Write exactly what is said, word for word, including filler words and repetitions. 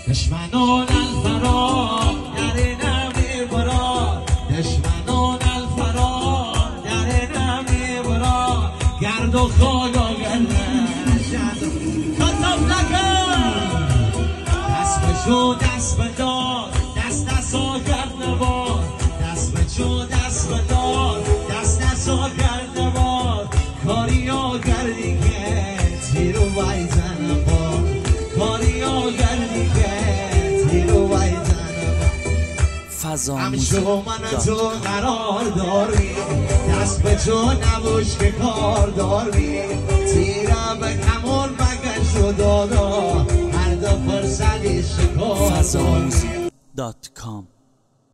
دشمنان الفرار در نمی برار، دشمنان الفرار در نمی برار، گرد و خاک و گرد کتاب نکن دست به جو دست به دار، دست دست و گرد نبار، دست به جو دست به دار، دست دست و گرد نبار، کاری و گردی که تیر و ویزن بار، کاری و گردی که تیر و ویزن بار. همشو من تو قرار داریم، دست به جو نبوش که کار داریم، تیرم به کمون بگش و دادا، هر دو فرصدی شکار داریم. دات کام